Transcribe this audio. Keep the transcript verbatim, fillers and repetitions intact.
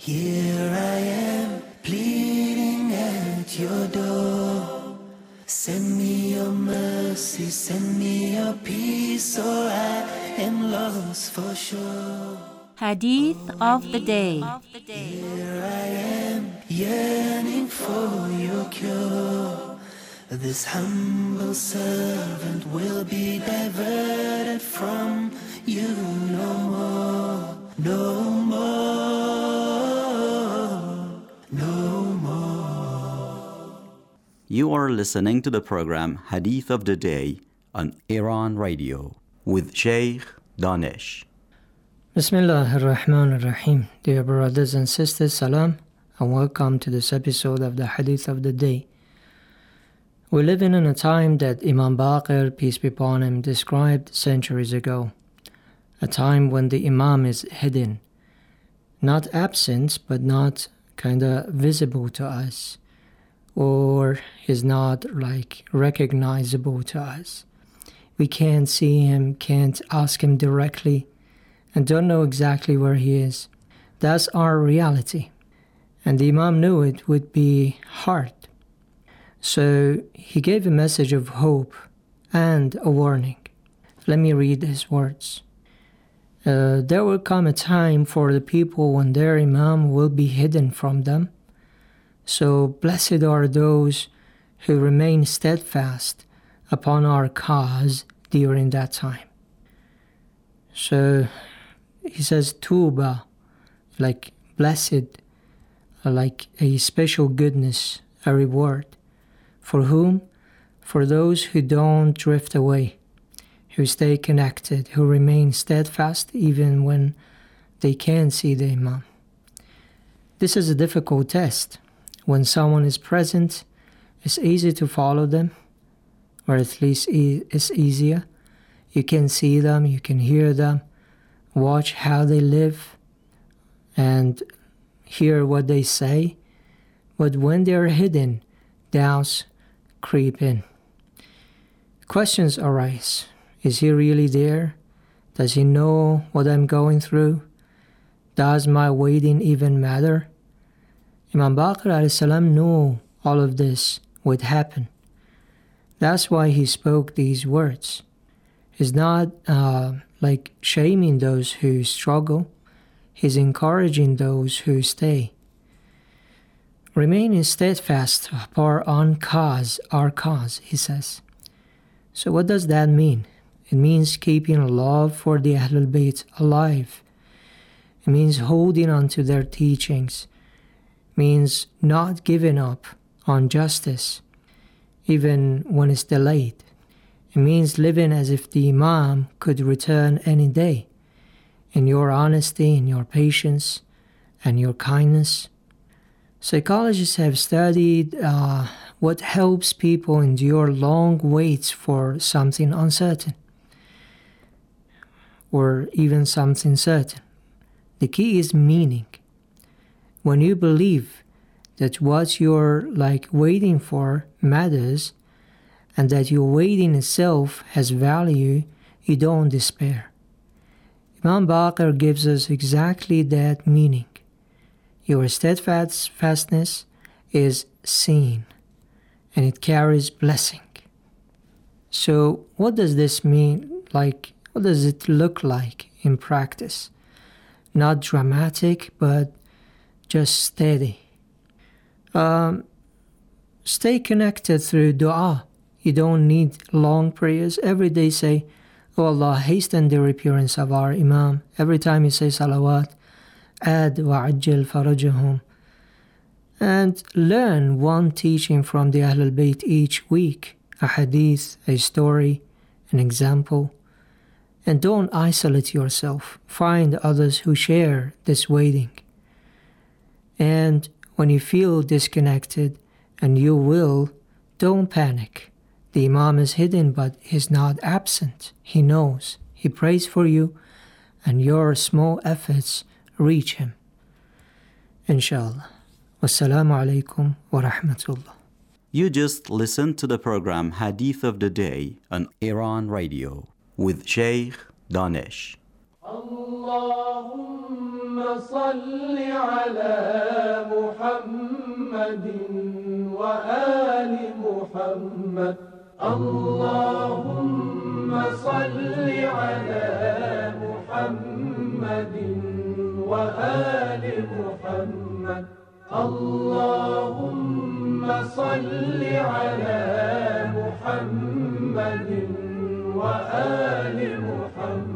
Here I am, pleading at your door. Send me your mercy, send me your peace, or I am lost for sure. Hadith of the Day. Here I am, yearning for your cure. This humble servant will be diverted from you no more, no more, no more. You are listening to the program Hadith of the Day on Iran Radio with Sheikh Danish. Bismillah ar-Rahman ar-Rahim. Dear brothers and sisters, salam, and welcome to this episode of the Hadith of the Day. We live in a time that Imam Baqir, peace be upon him, described centuries ago. A time when the Imam is hidden, not absent, but not kind of visible to us, or is not like recognizable to us. We can't see him, can't ask him directly, and don't know exactly where he is. That's our reality. And the Imam knew it would be hard. So he gave a message of hope and a warning. Let me read his words. Uh, there will come a time for the people when their Imam will be hidden from them. So blessed are those who remain steadfast upon our cause during that time. So he says, Tuba, like blessed, like a special goodness, a reward. For whom? For those who don't drift away, who stay connected, who remain steadfast even when they can't see the Imam. This is a difficult test. When someone is present, it's easy to follow them, or at least it's easier. You can see them, you can hear them, watch how they live, and hear what they say. But when they are hidden, doubts creep in. Questions arise. Is he really there? Does he know what I'm going through? Does my waiting even matter? Imam Baqir alayhi salam knew all of this would happen. That's why he spoke these words. He's not uh, like shaming those who struggle. He's encouraging those who stay. Remaining steadfast upon our cause, our cause, he says. So what does that mean? It means keeping love for the Ahlul Bayt alive. It means holding on to their teachings. It means not giving up on justice, even when it's delayed. It means living as if the Imam could return any day, in your honesty, in your patience, and your kindness. Psychologists have studied uh, what helps people endure long waits for something uncertain, or even something certain. The key is meaning. When you believe that what you're like waiting for matters, and that your waiting itself has value, you don't despair. Imam Baqir gives us exactly that meaning. Your steadfastness is seen, and it carries blessing. So what does this mean? Like, what does it look like in practice? Not dramatic, but just steady. Um, stay connected through dua. You don't need long prayers. Every day say, Oh Allah, hasten the appearance of our Imam. Every time you say salawat, add wa'ajjal farajahum. And learn one teaching from the Ahlul Bayt each week. A hadith, a story, an example. And don't isolate yourself. Find others who share this waiting. And when you feel disconnected, and you will, don't panic. The Imam is hidden, but he's not absent. He knows. He prays for you, and your small efforts reach him. Inshallah. Wassalamu alaikum wa rahmatullah. You just listened to the program Hadith of the Day on Iran Radio with Sheikh Danish. Allahumma صل على محمد وآل محمد. اللهم صل على محمد وآل محمد. اللهم صل على محمد وآل محمد.